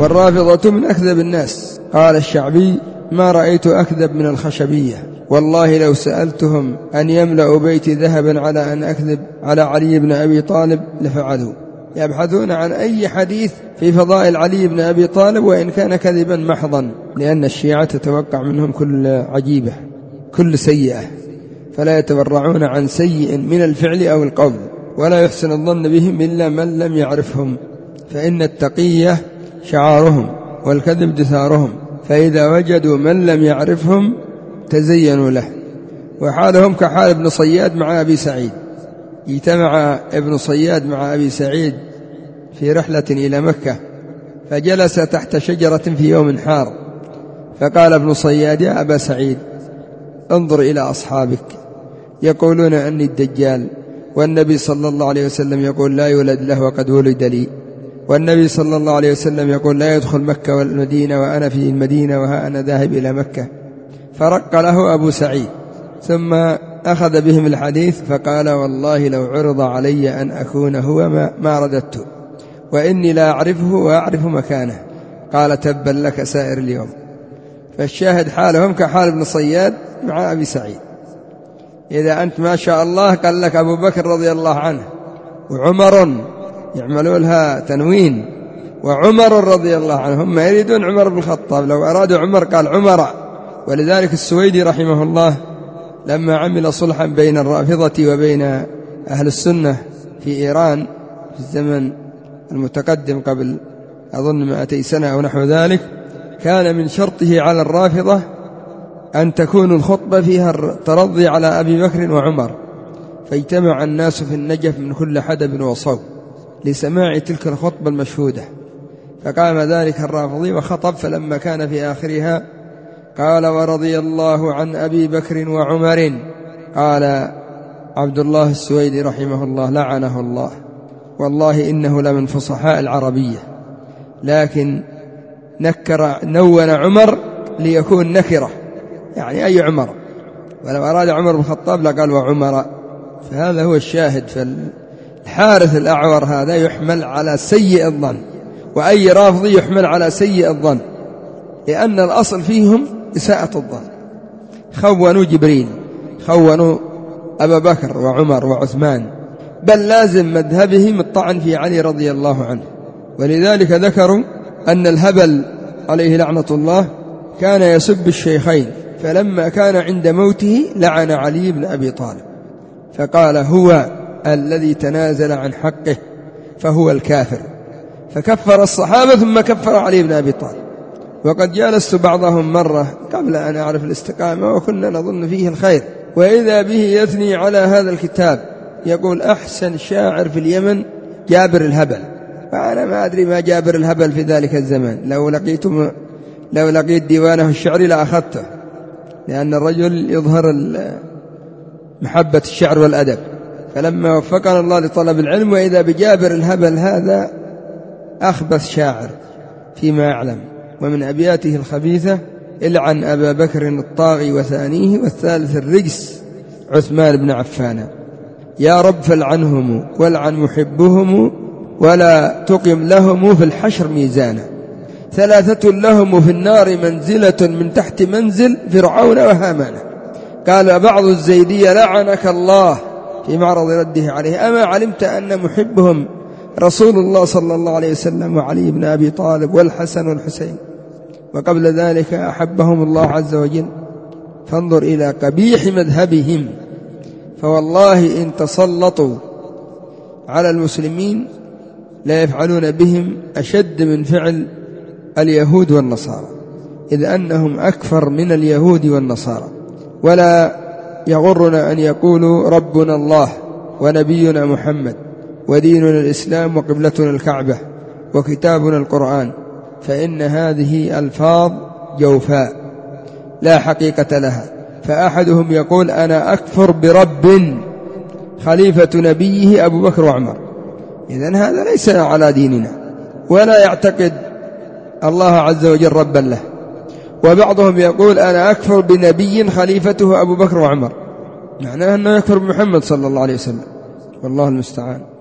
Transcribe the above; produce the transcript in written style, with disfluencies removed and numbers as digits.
والرافضة من أكذب الناس. قال الشعبي: ما رأيت أكذب من الخشبية، والله لو سألتهم أن يملأوا بيتي ذهبا على أن أكذب على علي بن أبي طالب لفعلوا. يبحثون عن أي حديث في فضائل علي بن أبي طالب وإن كان كذبا محضا، لأن الشيعة تتوقع منهم كل عجيبة كل سيئة، فلا يتبرعون عن سيء من الفعل أو القول، ولا يحسن الظن بهم إلا من لم يعرفهم، فإن التقية شعارهم والكذب دثارهم، فإذا وجدوا من لم يعرفهم تزينوا له. وحالهم كحال ابن صياد مع أبي سعيد. اجتمع ابن صياد مع أبي سعيد في رحلة إلى مكة، فجلس تحت شجرة في يوم حار، فقال ابن صياد: يا أبا سعيد، انظر إلى أصحابك يقولون أني الدجال، والنبي صلى الله عليه وسلم يقول لا يولد له وقد ولد لي، والنبي صلى الله عليه وسلم يقول لا يدخل مكة والمدينة وأنا في المدينة وها أنا ذاهب إلى مكة. فرق له أبو سعيد، ثم أخذ بهم الحديث فقال: والله لو عرض علي أن أكون هو ما رددت، وإني لا أعرفه وأعرف مكانه. قال: تبا لك سائر اليوم. فالشاهد حالهم كحال ابن صياد مع أبي سعيد. إذا أنت ما شاء الله قال لك أبو بكر رضي الله عنه، وعمر يعملوا لها تنوين، وعمر رضي الله عنه، هم يريدون عمر بن الخطاب، لو أرادوا عمر قال عمر. ولذلك السويدي رحمه الله لما عمل صلحا بين الرافضة وبين أهل السنة في إيران في الزمن المتقدم قبل أظن 200 سنة أو نحو ذلك، كان من شرطه على الرافضة أن تكون الخطبة فيها الترضي على أبي بكر وعمر، فاجتمع الناس في النجف من كل حدب وصوب لسماع تلك الخطبة المشهودة. فقام ذلك الرافضي وخطب، فلما كان في آخرها قال: ورضي الله عن أبي بكر وعمر. قال عبد الله السويدي رحمه الله لعنه الله، والله إنه لمن فصحاء العربية، لكن نون عمر ليكون نكرة، يعني أي عمر، ولو أراد عمر بن الخطاب لقال وعمر. فهذا هو الشاهد. فالحارث الأعور هذا يحمل على سيء الظن، وأي رافضي يحمل على سيء الظن، لأن الأصل فيهم إساءة الظن. خونوا جبريل، خونوا أبا بكر وعمر وعثمان، بل لازم مذهبهم الطعن في علي رضي الله عنه. ولذلك ذكروا أن الهبل عليه لعنة الله كان يسب الشيخين، فلما كان عند موته لعن علي بن أبي طالب، فقال: هو الذي تنازل عن حقه فهو الكافر، فكفر الصحابة ثم كفر علي بن أبي طالب. وقد جالست بعضهم مرة قبل أن أعرف الاستقامة وكنا نظن فيه الخير، وإذا به يثني على هذا الكتاب، يقول: أحسن شاعر في اليمن جابر الهبل. فأنا ما أدري ما جابر الهبل في ذلك الزمان، لو لقيت ديوانه الشعري لأخذته، لأن الرجل يظهر محبة الشعر والأدب. فلما وفقنا الله لطلب العلم وإذا بجابر الهبل هذا أخبث شاعر فيما أعلم. ومن أبياته الخبيثة: العن أبا بكر الطاغي وثانيه، والثالث الرجس عثمان بن عفان، يا رب فالعنهم والعن محبهم، ولا تقم لهم في الحشر ميزانا، ثلاثة لهم في النار منزلة من تحت منزل فرعون وهامان. قال بعض الزيدية: لعنك الله، في معرض رده عليه: أما علمت أن محبهم رسول الله صلى الله عليه وسلم وعلي بن أبي طالب والحسن والحسين، وقبل ذلك أحبهم الله عز وجل. فانظر إلى قبيح مذهبهم. فوالله إن تسلطوا على المسلمين لا يفعلون بهم أشد من فعل اليهود والنصارى، إذ أنهم أكفر من اليهود والنصارى. ولا يغرنا أن يقولوا ربنا الله ونبينا محمد وديننا الإسلام وقبلتنا الكعبة وكتابنا القرآن، فإن هذه ألفاظ جوفاء لا حقيقة لها. فأحدهم يقول: أنا أكفر برب خليفة نبيه أبو بكر وعمر، إذن هذا ليس على ديننا، ولا يعتقد الله عز وجل ربا له. وبعضهم يقول: أنا أكفر بنبي خليفته أبو بكر وعمر، معناه أنه يكفر بمحمد صلى الله عليه وسلم، والله المستعان.